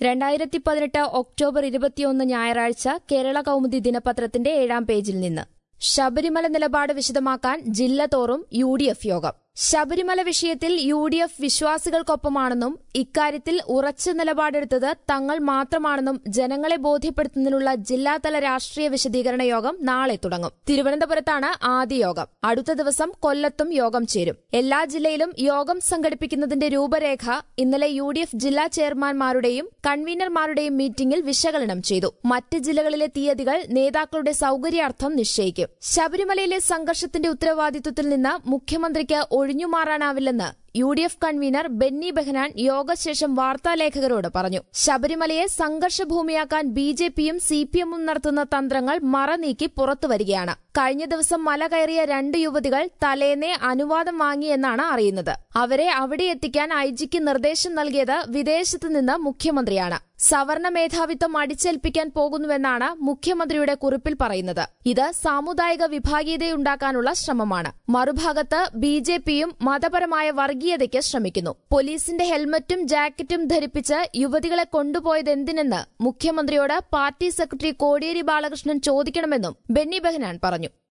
2018 October 21 ഞായറാഴ്ച കേരള കൗമുദി ദിനപത്രത്തിന്റെ 7-ാം പേജിൽ നിന്ന് ശബരിമല നിലപാട് വിശദമാക്കാൻ ജില്ലതോറും UDF യോഗം. ശബരിമല വിഷയത്തിൽ UDF വിശ്വാസികൾക്കൊപ്പമാണെന്നും ഇക്കാര്യത്തിൽ ഉറച്ച നിലപാടെടുത്തത് തങ്ങൾ മാത്രമാണെന്നും ജനങ്ങളെ ബോധ്യപ്പെടുത്തുന്നതിനുള്ള ജില്ലാതല രാഷ്ട്രീയ വിശദീകരണ യോഗം നാളെ തുടങ്ങും. തിരുവനന്തപുരത്താണ് ആദ്യ യോഗം. അടുത്ത ദിവസം കൊല്ലത്തും യോഗം ചേരും. എല്ലാ ജില്ലയിലും യോഗം സംഘടിപ്പിക്കുന്നതിന്റെ രൂപരേഖ ഇന്നലെ UDF ജില്ലാ ചെയർമാൻമാരുടെയും കൺവീനർമാരുടെയും മീറ്റിംഗിൽ വിശകലനം ചെയ്തു. മറ്റ് ജില്ലകളിലെ തീയതികൾ നേതാക്കളുടെ സൌകര്യാർത്ഥം നിശ്ചയിക്കും. ശബരിമലയിലെ സംഘർഷത്തിന്റെ ഉത്തരവാദിത്വത്തിൽ നിന്ന് മുഖ്യമന്ത്രിക്ക് ഒഴിഞ്ഞുമാറാനാവില്ലെന്ന് UDF കൺവീനർ ബെന്നി ബെഹനാൻ യോഗശേഷം വാർത്താലേഖകരോട് പറഞ്ഞു. ശബരിമലയെ സംഘർഷഭൂമിയാക്കാൻ BJPയും CPMഉം നടത്തുന്ന തന്ത്രങ്ങൾ മറനീക്കി പുറത്തുവരികയാണ്. കഴിഞ്ഞ ദിവസം മല കയറിയ 2 യുവതികൾ തലേന്നേ അനുവാദം വാങ്ങിയെന്നാണ് അറിയുന്നത്. അവരെ അവിടെ എത്തിക്കാൻ IGക്ക് നിർദ്ദേശം നൽകിയത് വിദേശത്ത് നിന്ന് മുഖ്യമന്ത്രിയാണ്. സവർണ മേധാവിത്വം അടിച്ചേൽപ്പിക്കാൻ പോകുന്നുവെന്നാണ് മുഖ്യമന്ത്രിയുടെ കുറിപ്പിൽ പറയുന്നത്. ഇത് സാമുദായിക വിഭാഗീയതയുണ്ടാക്കാനുള്ള ശ്രമമാണ്. മറുഭാഗത്ത് BJPയും മതപരമായ വർഗീയതയ്ക്ക് ശ്രമിക്കുന്നു. പോലീസിന്റെ ഹെൽമറ്റും ജാക്കറ്റും ധരിപ്പിച്ച് യുവതികളെ കൊണ്ടുപോയതെന്തിനെന്ന് മുഖ്യമന്ത്രിയോട് പാർട്ടി സെക്രട്ടറി കോടിയേരി ബാലകൃഷ്ണൻ ചോദിക്കണമെന്നും ബെന്നി ബെഹനാൻ പറഞ്ഞു.